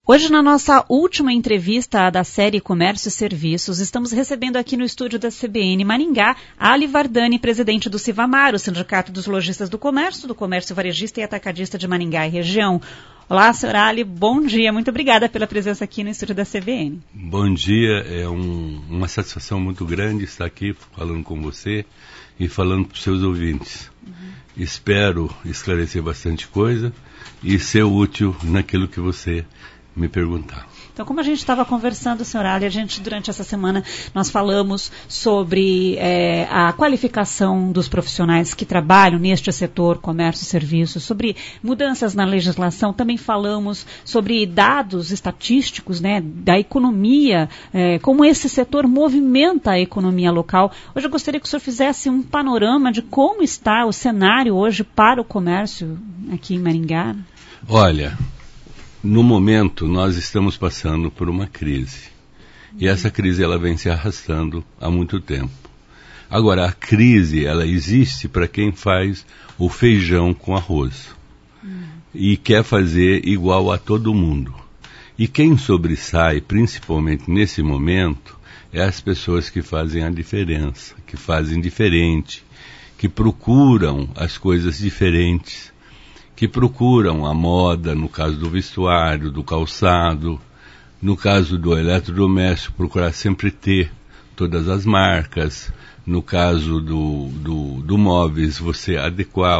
Hoje, na nossa última entrevista da série Comércio e Serviços, estamos recebendo aqui no estúdio da CBN Maringá Ali Vardani, presidente do Sivamar, o Sindicato dos Lojistas do Comércio Varejista e Atacadista de Maringá e região. Olá, senhor Ali, bom dia. Muito obrigada pela presença aqui no estúdio da CBN. Bom dia, é uma satisfação muito grande estar aqui falando com você e falando para os seus ouvintes. Espero esclarecer bastante coisa e ser útil naquilo que você me perguntar. Então, como a gente estava conversando, senhor Ali, durante essa semana, nós falamos sobre a qualificação dos profissionais que trabalham neste setor, comércio e serviços, sobre mudanças na legislação, também falamos sobre dados estatísticos, né, da economia, como esse setor movimenta a economia local. Hoje eu gostaria que o senhor fizesse um panorama de como está o cenário hoje para o comércio aqui em Maringá. Olha, no momento, nós estamos passando por uma crise. E essa crise ela vem se arrastando há muito tempo. Agora, a crise ela existe para quem faz o feijão com arroz. E quer fazer igual a todo mundo. E quem sobressai, principalmente nesse momento, é as pessoas que fazem a diferença, que fazem diferente, que procuram as coisas diferentes, que procuram a moda, no caso do vestuário, do calçado, no caso do eletrodoméstico, procurar sempre ter todas as marcas, no caso do móveis, você adequar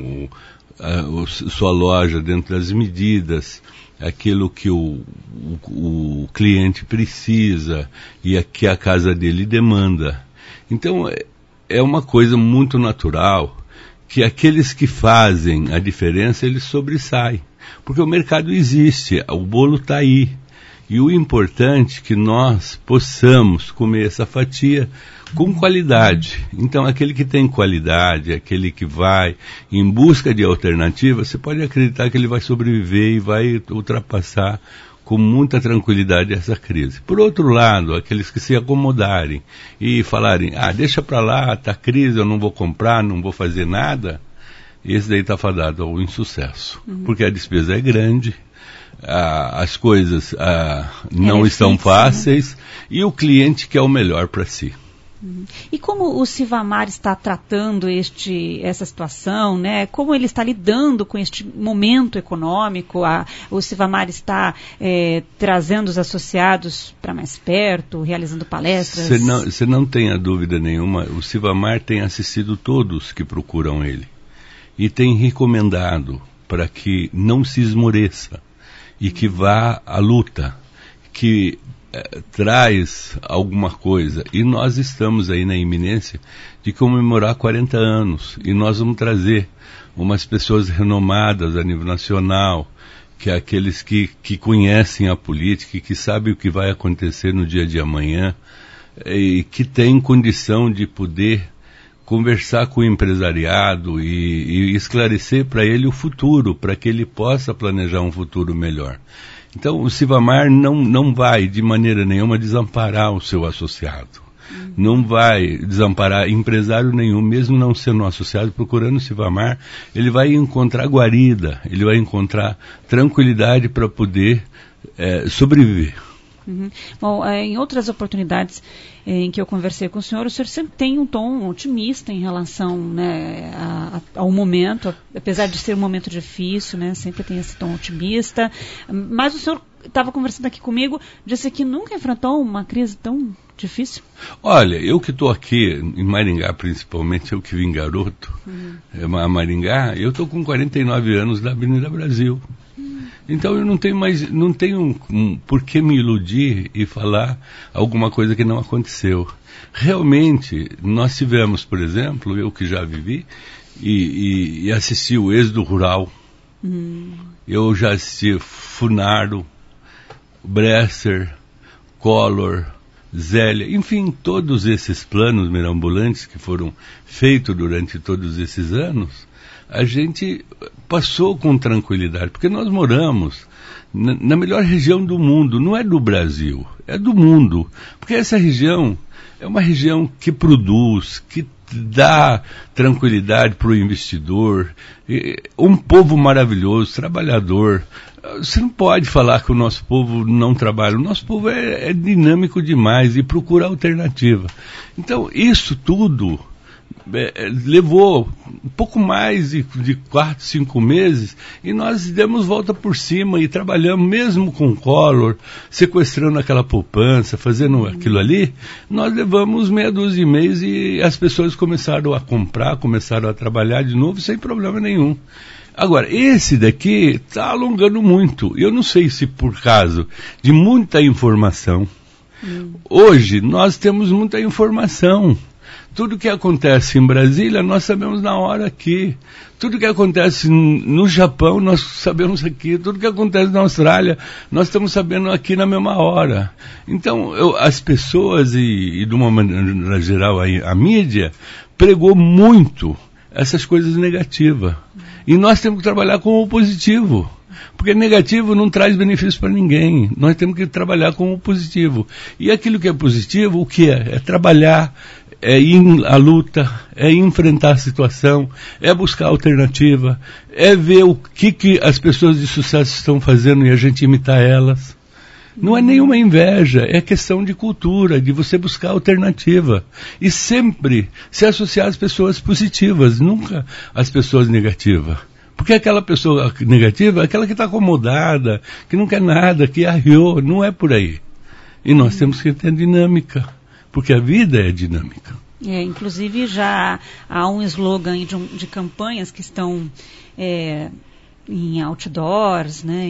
sua loja dentro das medidas, aquilo que o cliente precisa e que a casa dele demanda. Então, é uma coisa muito natural que aqueles que fazem a diferença, eles sobressaem. Porque o mercado existe, o bolo está aí. E o importante é que nós possamos comer essa fatia com qualidade. Então, aquele que tem qualidade, aquele que vai em busca de alternativas, você pode acreditar que ele vai sobreviver e vai ultrapassar com muita tranquilidade essa crise. Por outro lado, aqueles que se acomodarem e falarem, deixa para lá, tá crise, eu não vou comprar, não vou fazer nada, esse daí está fadado ao insucesso. Porque a despesa é grande, as coisas não estão fáceis, né? E o cliente quer o melhor para si. E como o Sivamar está tratando essa situação, né? Como ele está lidando com este momento econômico? O Sivamar está trazendo os associados para mais perto, realizando palestras? Você não tenha dúvida nenhuma, o Sivamar tem assistido todos que procuram ele e tem recomendado para que não se esmoreça e que vá à luta, que traz alguma coisa, e nós estamos aí na iminência de comemorar 40 anos, e nós vamos trazer umas pessoas renomadas a nível nacional, que é aqueles que conhecem a política e que sabem o que vai acontecer no dia de amanhã, e que têm condição de poder conversar com o empresariado e esclarecer para ele o futuro, para que ele possa planejar um futuro melhor. Então, o Sivamar não vai, de maneira nenhuma, desamparar o seu associado. Não vai desamparar empresário nenhum, mesmo não sendo um associado, procurando o Sivamar, ele vai encontrar guarida, ele vai encontrar tranquilidade para poder sobreviver. Bom, em outras oportunidades em que eu conversei com o senhor sempre tem um tom otimista em relação, né, ao momento, apesar de ser um momento difícil, né, sempre tem esse tom otimista, mas o senhor estava conversando aqui comigo, disse que nunca enfrentou uma crise tão difícil. Olha, eu que estou aqui em Maringá, principalmente, eu que vim garoto, a Maringá, eu estou com 49 anos da Avenida Brasil. Então eu não tenho por que me iludir e falar alguma coisa que não aconteceu. Realmente, nós tivemos, por exemplo, eu que já vivi e assisti o êxodo rural. Eu já assisti Funaro, Bresser, Collor, Zélia, enfim, todos esses planos mirabolantes que foram feitos durante todos esses anos, a gente passou com tranquilidade, porque nós moramos na melhor região do mundo, não é do Brasil, é do mundo, porque essa região é uma região que produz, que dá tranquilidade para o investidor, um povo maravilhoso, trabalhador, Você não pode falar que o nosso povo não trabalha. O nosso povo é dinâmico demais e procura alternativa. Então, isso tudo levou um pouco mais de 4, 5 meses e nós demos volta por cima e trabalhamos mesmo com o Collor, sequestrando aquela poupança, fazendo aquilo ali. Nós levamos meia dúzia de meses e as pessoas começaram a comprar, começaram a trabalhar de novo sem problema nenhum. Agora, esse daqui está alongando muito. Eu não sei se por causa de muita informação. Hoje nós temos muita informação. Tudo que acontece em Brasília, nós sabemos na hora aqui. Tudo que acontece no Japão, nós sabemos aqui. Tudo que acontece na Austrália, nós estamos sabendo aqui na mesma hora. Então, as pessoas, e de uma maneira geral a mídia, pregou muito essas coisas negativas. E nós temos que trabalhar com o positivo. Porque negativo não traz benefício para ninguém. Nós temos que trabalhar com o positivo. E aquilo que é positivo, o que é? É trabalhar, é ir à luta, é enfrentar a situação, é buscar alternativa, é ver o que as pessoas de sucesso estão fazendo e a gente imitar elas. Não é nenhuma inveja, é questão de cultura, de você buscar alternativa. E sempre se associar às pessoas positivas, nunca às pessoas negativas. Porque aquela pessoa negativa é aquela que está acomodada, que não quer nada, que arriou, não é por aí. E nós temos que ter dinâmica, porque a vida é dinâmica. Inclusive já há um slogan de campanhas que estão em outdoors, né,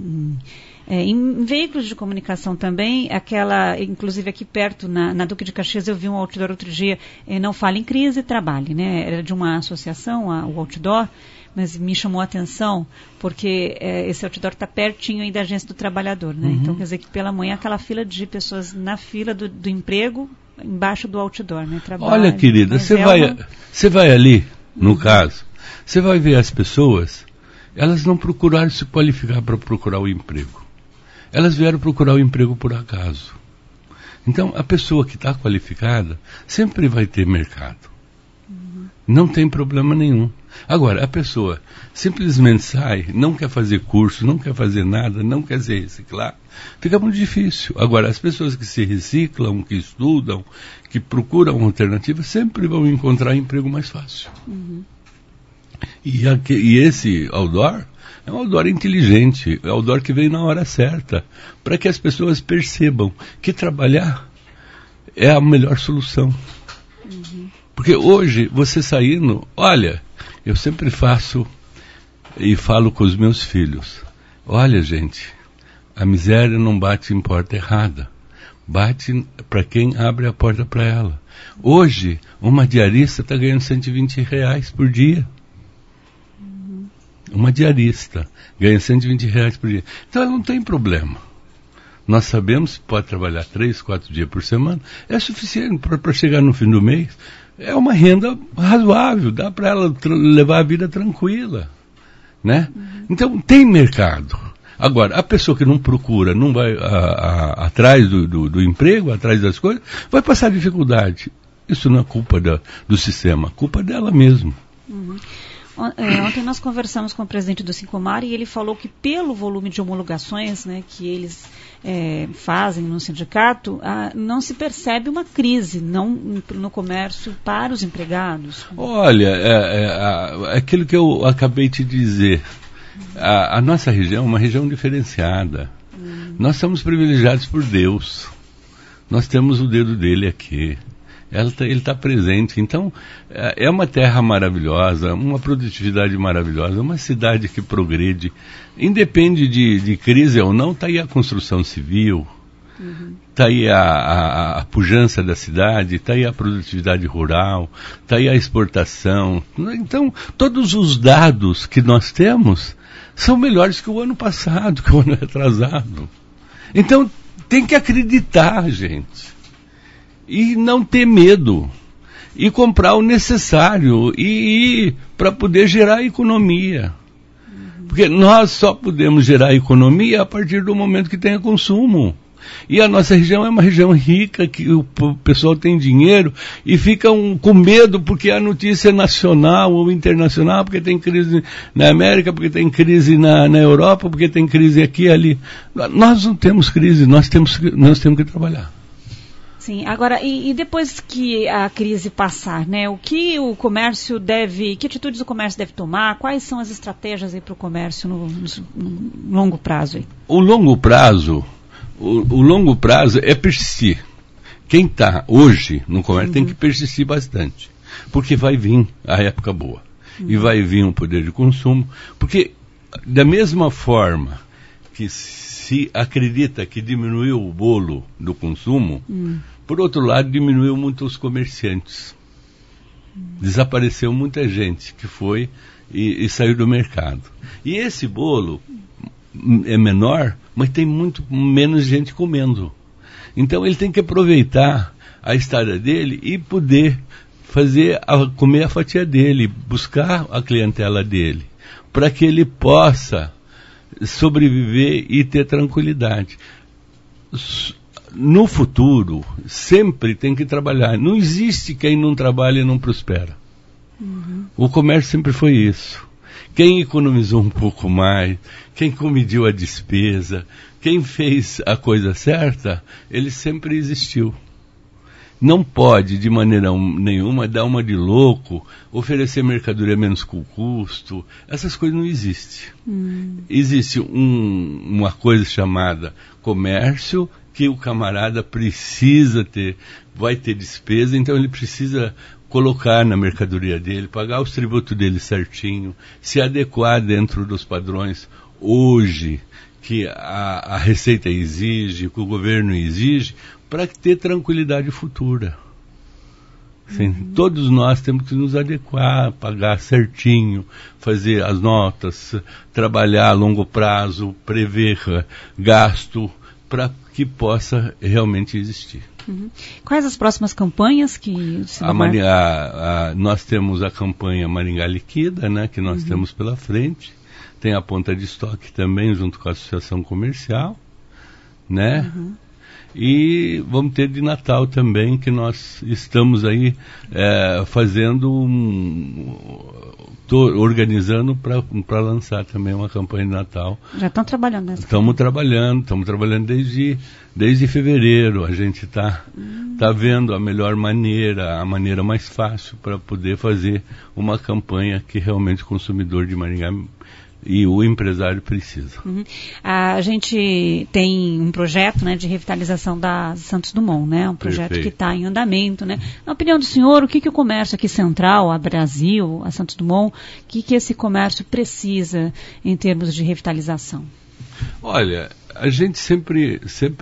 em veículos de comunicação também, inclusive aqui perto, na Duque de Caxias, eu vi um outdoor outro dia, não fale em crise, trabalhe, né? Era de uma associação, o outdoor, mas me chamou a atenção, porque esse outdoor está pertinho aí da Agência do Trabalhador, né? Então, quer dizer que pela manhã, aquela fila de pessoas na fila do emprego, embaixo do outdoor, né? Trabalho. Olha, querida, você vai ali, no caso, você vai ver as pessoas, elas não procuraram se qualificar para procurar o emprego. Elas vieram procurar o emprego por acaso. Então, a pessoa que está qualificada sempre vai ter mercado. Não tem problema nenhum. Agora, a pessoa simplesmente sai, não quer fazer curso, não quer fazer nada, não quer se reciclar, fica muito difícil. Agora, as pessoas que se reciclam, que estudam, que procuram alternativas, sempre vão encontrar emprego mais fácil. E esse outdoor é um outdoor inteligente, é um outdoor que veio na hora certa, para que as pessoas percebam que trabalhar é a melhor solução. Porque hoje, você saindo, olha, eu sempre faço e falo com os meus filhos, olha gente, a miséria não bate em porta errada, bate para quem abre a porta para ela. Hoje, uma diarista está ganhando R$120 por dia. Uma diarista ganha R$120 por dia. Então ela não tem problema. Nós sabemos que pode trabalhar 3, 4 dias por semana. É suficiente para chegar no fim do mês. É uma renda razoável. Dá para ela levar a vida tranquila. Né? Então tem mercado. Agora, a pessoa que não procura, não vai atrás do emprego, atrás das coisas, vai passar dificuldade. Isso não é culpa do sistema. É culpa dela mesmo. Ontem nós conversamos com o presidente do Sincomar e ele falou que pelo volume de homologações, né, que eles fazem no sindicato, não se percebe uma crise no comércio para os empregados. Olha, aquilo que eu acabei de dizer, a nossa região é uma região diferenciada. Nós somos privilegiados por Deus. Nós temos o dedo dele aqui. Ele está presente. Então, é uma terra maravilhosa, uma produtividade maravilhosa, uma cidade que progride. Independe de crise ou não, está aí a construção civil, está aí a pujança da cidade, está aí a produtividade rural, está aí a exportação. Então, todos os dados que nós temos são melhores que o ano passado, que o ano retrasado. Então, tem que acreditar, gente. E não ter medo, e comprar o necessário, e para poder gerar economia. Porque nós só podemos gerar economia a partir do momento que tenha consumo. E a nossa região é uma região rica, que o pessoal tem dinheiro e ficam com medo porque a notícia é nacional ou internacional, porque tem crise na América, porque tem crise na Europa, porque tem crise aqui e ali. Nós não temos crise, nós temos que trabalhar. Sim, agora, e depois que a crise passar, né, o que o comércio que atitudes o comércio deve tomar? Quais são as estratégias aí para o comércio no longo prazo aí? O longo prazo é persistir. Quem está hoje no comércio tem que persistir bastante, porque vai vir a época boa, e vai vir um poder de consumo, porque da mesma forma que se acredita que diminuiu o bolo do consumo, por outro lado, diminuiu muito os comerciantes. Desapareceu muita gente que foi e saiu do mercado. E esse bolo é menor, mas tem muito menos gente comendo. Então ele tem que aproveitar a estada dele e poder comer a fatia dele, buscar a clientela dele, para que ele possa sobreviver e ter tranquilidade. No futuro, sempre tem que trabalhar. Não existe quem não trabalha e não prospera. O comércio sempre foi isso. Quem economizou um pouco mais, quem comediu a despesa, quem fez a coisa certa, ele sempre existiu. Não pode, de maneira nenhuma, dar uma de louco, oferecer mercadoria menos custo. Essas coisas não existem. Existe uma coisa chamada comércio, que o camarada precisa ter, vai ter despesa, então ele precisa colocar na mercadoria dele, pagar os tributos dele certinho, se adequar dentro dos padrões hoje que a Receita exige, que o governo exige, para ter tranquilidade futura. Sim, todos nós temos que nos adequar, pagar certinho, fazer as notas, trabalhar a longo prazo, prever gasto, para que possa realmente existir. Quais as próximas campanhas que nós temos a campanha Maringá Liquida, né, que nós temos pela frente. Tem a ponta de estoque também, junto com a Associação Comercial, né? E vamos ter de Natal também, que nós estamos aí organizando para lançar também uma campanha de Natal. Já estão trabalhando nessa? Estamos trabalhando desde fevereiro. A gente está vendo a melhor maneira, a maneira mais fácil para poder fazer uma campanha que realmente o consumidor de Maringá e o empresário precisa. A gente tem um projeto, né, de revitalização da Santos Dumont, né? Um projeto que está em andamento, né? Na opinião do senhor, o que o comércio aqui central, a Brasil, a Santos Dumont, o que esse comércio precisa em termos de revitalização? Olha, a gente sempre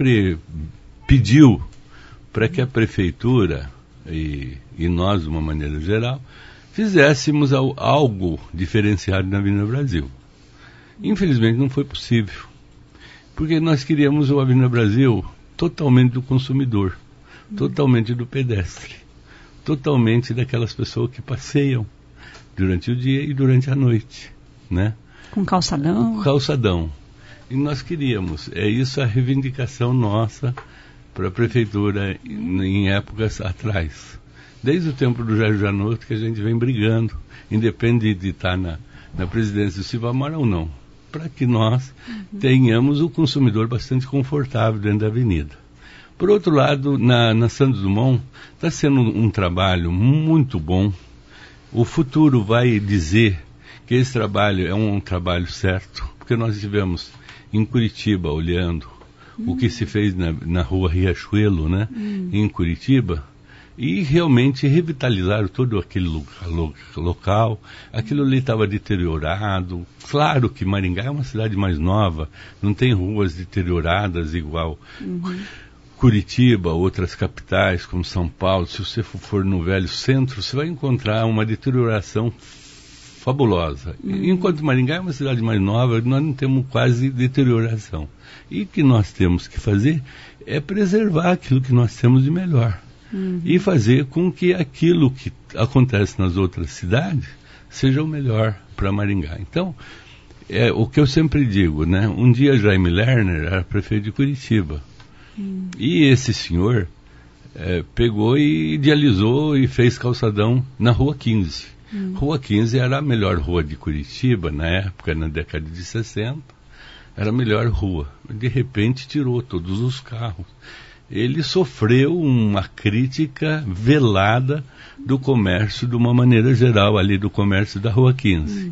pediu para que a prefeitura e nós, de uma maneira geral, fizéssemos algo diferenciado na Avenida Brasil. Infelizmente não foi possível, porque nós queríamos o Avenida Brasil totalmente do consumidor, totalmente do pedestre, totalmente daquelas pessoas que passeiam durante o dia e durante a noite, né? Com calçadão? Com calçadão. E nós queríamos, é isso a reivindicação nossa para a prefeitura em épocas atrás. Desde o tempo do Jair Janotto que a gente vem brigando, independente de estar na presidência do Sivamar ou não, para que nós tenhamos o consumidor bastante confortável dentro da avenida. Por outro lado, na Santos Dumont, está sendo um trabalho muito bom. O futuro vai dizer que esse trabalho é um trabalho certo, porque nós estivemos em Curitiba olhando o que se fez na rua Riachuelo, né, em Curitiba, e realmente revitalizaram todo aquele local. Aquilo ali estava deteriorado. Claro que Maringá é uma cidade mais nova, não tem ruas deterioradas igual Curitiba, outras capitais como São Paulo. Se você for no velho centro, você vai encontrar uma deterioração fabulosa. Enquanto Maringá é uma cidade mais nova, nós não temos quase deterioração. E o que nós temos que fazer é preservar aquilo que nós temos de melhor. E fazer com que aquilo que acontece nas outras cidades seja o melhor para Maringá. Então, é o que eu sempre digo, né? Um dia Jaime Lerner era prefeito de Curitiba. E esse senhor pegou e idealizou e fez calçadão na Rua 15. Rua 15 era a melhor rua de Curitiba, na época, na década de 60. Era a melhor rua. De repente tirou todos os carros. Ele sofreu uma crítica velada do comércio, de uma maneira geral, ali do comércio da Rua 15.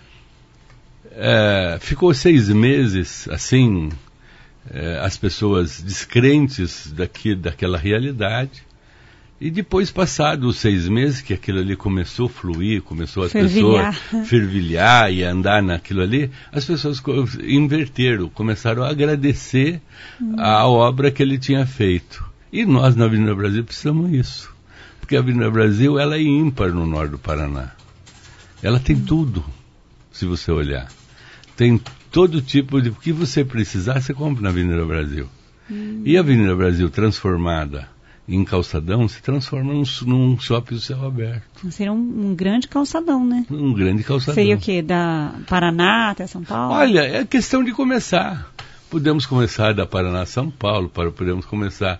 Ficou 6 meses, assim, as pessoas descrentes daquela realidade. E depois, passados os 6 meses, que aquilo ali começou a fluir, começou as pessoas fervilhar e andar naquilo ali, as pessoas inverteram, começaram a agradecer a obra que ele tinha feito. E nós, na Avenida Brasil, precisamos disso. Porque a Avenida Brasil, ela é ímpar no norte do Paraná. Ela tem tudo, se você olhar. Tem todo tipo de... O que você precisar, você compra na Avenida Brasil. E a Avenida Brasil transformada em calçadão se transforma num shopping céu aberto. Seria um grande calçadão, né? Um grande calçadão. Seria o quê? Da Paraná até São Paulo? Olha, é questão de começar. Podemos começar da Paraná a São Paulo, podemos começar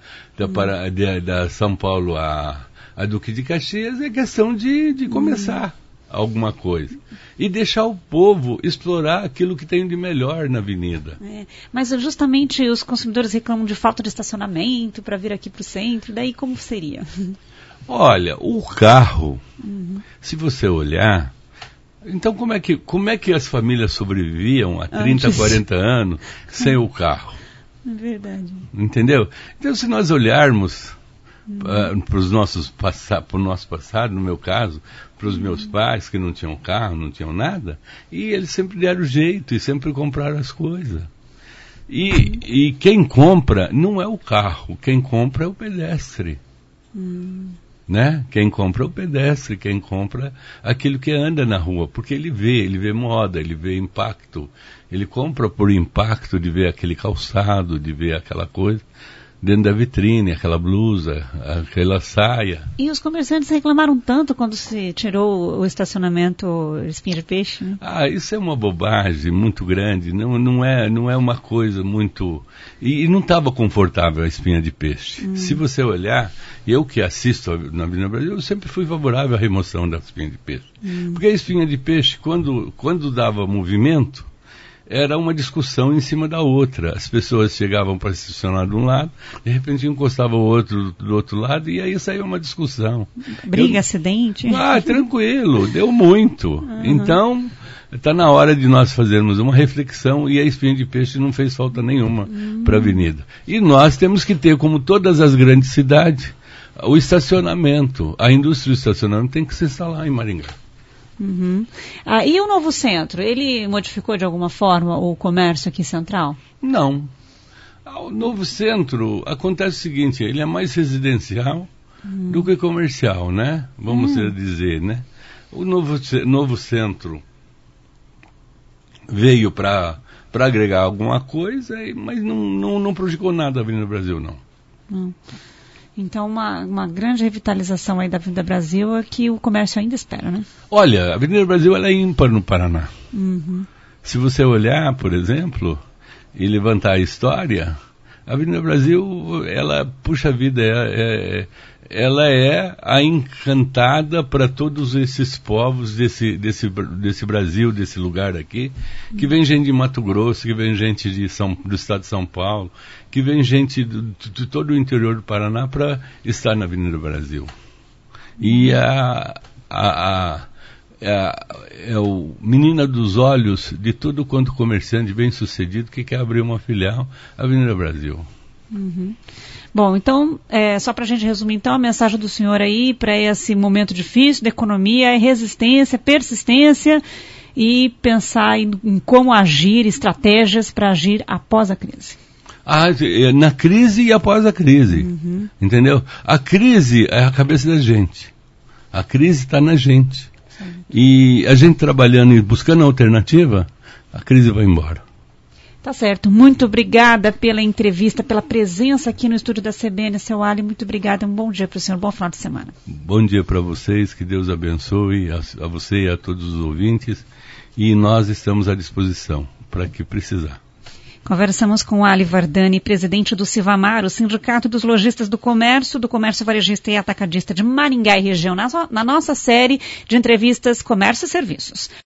da São Paulo a Duque de Caxias, é questão de começar alguma coisa. E deixar o povo explorar aquilo que tem de melhor na avenida. Mas justamente os consumidores reclamam de falta de estacionamento para vir aqui para o centro, daí como seria? Olha, o carro, se você olhar, então como é que as famílias sobreviviam há 30, 40 anos sem o carro? É verdade. Entendeu? Então se nós olharmos para o nosso passado, no meu caso, para os meus pais que não tinham carro, não tinham nada, e eles sempre deram jeito e sempre compraram as coisas. E quem compra não é o carro, quem compra é o pedestre. Né? Quem compra é o pedestre, quem compra aquilo que anda na rua, porque ele vê moda, ele vê impacto, ele compra por impacto de ver aquele calçado, de ver aquela coisa dentro da vitrine, aquela blusa, aquela saia. E os comerciantes reclamaram tanto quando se tirou o estacionamento Espinha de Peixe, né? Isso é uma bobagem muito grande, não é uma coisa muito... E não estava confortável a Espinha de Peixe. Se você olhar, eu que assisto na Avenida Brasil, eu sempre fui favorável à remoção da Espinha de Peixe. Porque a Espinha de Peixe, quando dava movimento, era uma discussão em cima da outra. As pessoas chegavam para estacionar de um lado, de repente encostava o outro do outro lado, e aí saía uma discussão. Briga, acidente? Tranquilo, deu muito. Então, está na hora de nós fazermos uma reflexão, e a Espinha de Peixe não fez falta nenhuma para a avenida. E nós temos que ter, como todas as grandes cidades, o estacionamento. A indústria do estacionamento tem que se instalar em Maringá. E o novo centro, ele modificou de alguma forma o comércio aqui central? Não. O novo centro, acontece o seguinte, ele é mais residencial do que comercial, né? Vamos dizer, né? O novo centro veio para agregar alguma coisa, mas não prejudicou nada a Avenida Brasil, não. Então, uma grande revitalização aí da Avenida Brasil é que o comércio ainda espera, né? Olha, a Avenida Brasil ela é ímpar no Paraná. Se você olhar, por exemplo, e levantar a história, a Avenida Brasil, ela, puxa vida, ela é a encantada para todos esses povos desse Brasil, desse lugar aqui, que vem gente de Mato Grosso, que vem gente do estado de São Paulo, que vem gente de todo o interior do Paraná para estar na Avenida Brasil. E é o menina dos olhos de todo quanto comerciante bem sucedido que quer abrir uma filial, Avenida Brasil. Bom, então, só para a gente resumir, então, a mensagem do senhor aí para esse momento difícil da economia é resistência, persistência e pensar em como agir, estratégias para agir após a crise. Na crise e após a crise, entendeu? A crise é a cabeça da gente, a crise está na gente. E a gente trabalhando e buscando alternativa, a crise vai embora. Tá certo. Muito obrigada pela entrevista, pela presença aqui no estúdio da CBN, seu Ali. Muito obrigada. Um bom dia para o senhor. Bom final de semana. Bom dia para vocês. Que Deus abençoe a você e a todos os ouvintes. E nós estamos à disposição para que precisar. Conversamos com Ali Vardani, presidente do Sivamar, o Sindicato dos Lojistas do Comércio Varejista e Atacadista de Maringá e região, na nossa série de entrevistas Comércio e Serviços.